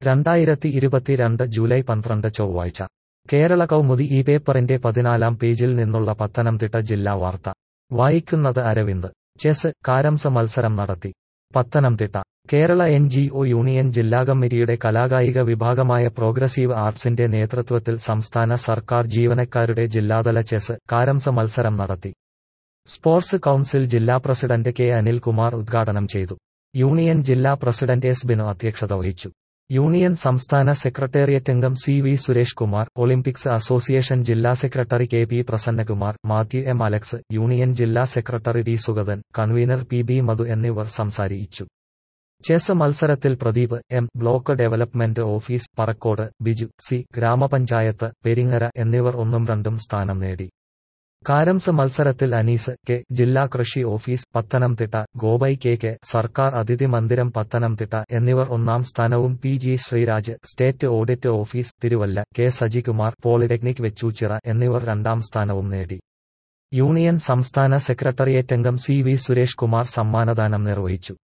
2022 July 12 ചൊവ്വാഴ്ച കേരള കൗമുദി ഈ പേപ്പറിന്റെ 14-ാം പേജിൽ നിന്നുള്ള പത്തനംതിട്ട ജില്ലാ വാർത്ത വായിക്കുന്നത് അരവിന്ദ്. ചെസ് കാരംസ മത്സരം നടത്തി. പത്തനംതിട്ട കേരള NGO യൂണിയൻ ജില്ലാ കമ്മിറ്റിയുടെ കലാകായിക വിഭാഗമായ പ്രോഗ്രസീവ് ആർട്സിന്റെ നേതൃത്വത്തിൽ സംസ്ഥാന സർക്കാർ ജീവനക്കാരുടെ ജില്ലാതല ചെസ് കാരംസ മത്സരം നടത്തി. സ്പോർട്സ് കൗൺസിൽ ജില്ലാ പ്രസിഡന്റ് കെ അനിൽകുമാർ ഉദ്ഘാടനം ചെയ്തു. യൂണിയൻ ജില്ലാ പ്രസിഡന്റ് എസ് ബിനു അധ്യക്ഷത വഹിച്ചു. യൂണിയൻ സംസ്ഥാന സെക്രട്ടേറിയറ്റ് അംഗം CV Suresh Kumar, Olympics association ജില്ലാ secretary KP Prasannakumar, Mathew M Alex, union ജില്ലാ secretary D Sugathan, convener PB Madhu എന്നിവർ സംസാരിച്ചു. ചെസ് മത്സരത്തിൽ Pradeep M, block development office Parakkode, Biju C, grama panchayat Peringara എന്നിവർ 1-2 സ്ഥാനം നേടി. കാരംസ മത്സരത്തിൽ അനീസ് K, ജില്ലാ കൃഷി ഓഫീസ് പത്തനംതിട്ട, ഗോപൈ KK, സർക്കാർ അതിഥി മന്ദിരം പത്തനംതിട്ട എന്നിവർ 1-ാം സ്ഥാനവും PG Sreeraj, state audit office Thiruvalla, K Sajikumar, polytechnic Vechoochira എന്നിവർ 2-ാം സ്ഥാനവും നേടി. യൂണിയൻ സംസ്ഥാന സെക്രട്ടേറിയറ്റ് അംഗം CV സുരേഷ് കുമാർ സമ്മാനദാനം നിർവഹിച്ചു.